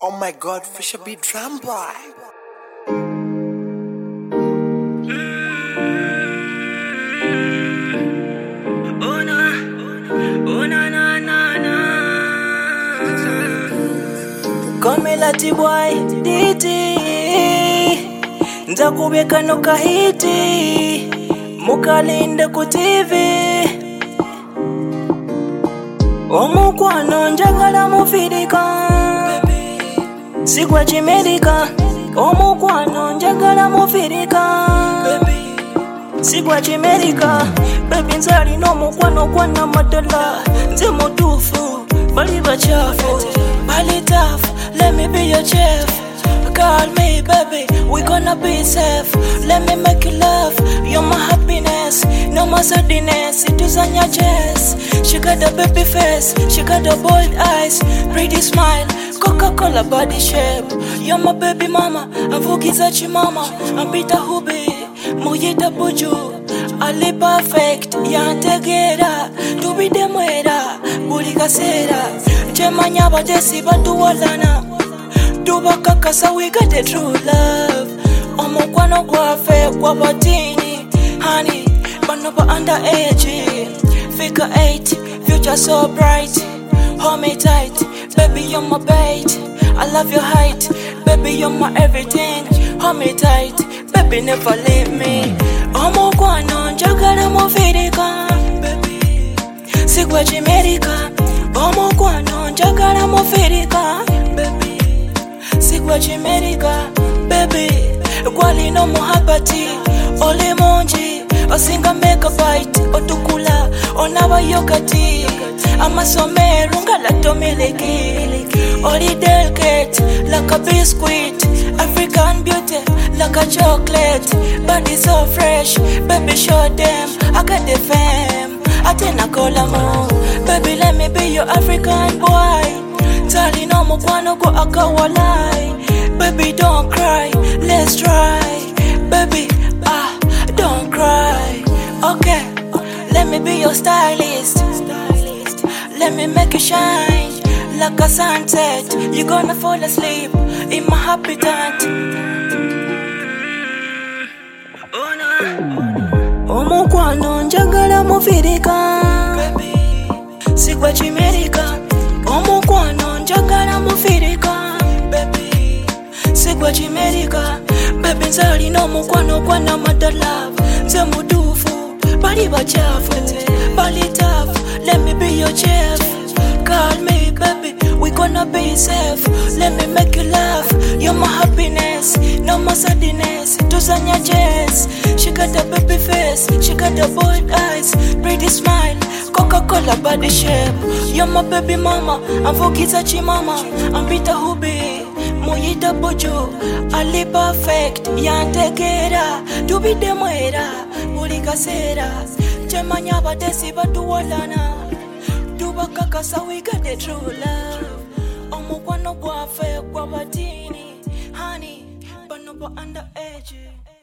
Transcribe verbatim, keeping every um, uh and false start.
Oh my god, Fisher be drum boy. Oh na, oh na na na na. Call me Lati boy, D D. Ntakubeka no kahiti, mukalinde ku T V. Omukwano njagala mufirika, sigwa chimerika. Omukwano njagala mufirika, sigwa chimerika. Baby nzali no mukwano kwana madala, nze mutufu bali bachafu, bali tough. Let me be your chef. Call me baby, we gonna be safe. Let me make you laugh, you're my happiness, no more sadness. It is on your chest. She got a baby face, she got a bold eyes, pretty smile, Coca-Cola body shape. You're my baby mama, avugiza chimama, ambita hubi, muyita buju. Ali perfect, yantegera, tubi demwera, bulika sera. Chemanya badesi batu walana, tuba kakasa, we got the true love. Omukwano gwafe kwa batini, honey, banoba underage. Figure eight, future so bright. Hold me tight, baby you're my bait. I love your height, baby you're my everything. Hold me tight, baby never leave me. Omukwano njagala mufirika, baby sigwa chimerika. Omukwano njagala mufirika, baby sigwa chimerika. Baby gwali no muhabati, ole monji osinga make a bite, otukula onaba yogati. Amasomero ngalatomiliki, oli delicate like a biscuit. African beauty like a chocolate, body so fresh, baby show them I got the fame. Atena kola mo, baby let me be your African boy. Tali no mukwano go akawalai, baby don't cry, let's try. Baby ah, don't cry. Okay, let me be your stylist. Let me make you shine like a sunset. You're gonna fall asleep in my habitat. Oh no. Omukwano njagala mufirika, sigwa chimerika. Omukwano njagala mufirika, baby sigwa chimerika. Baby nzali no mukwano kwana madala, nze mutufu bali bachafu, bali tough. Let me be your chef. Call me baby, we gonna be safe. Let me make you laugh, you're my happiness, no more sadness. Tuzanya chest, she got a baby face, she got a bold eyes, pretty smile, Coca-Cola body shape. You're my baby mama, avugiza chimama, ambita hubi, muyita buju. Ali perfect, yantegera, tubi demwera, bulika sera. Chemanya badesi batu walana, tuba kakasa, we got the true love. Omukwano gwafe kwa batini, honey, banoba underage.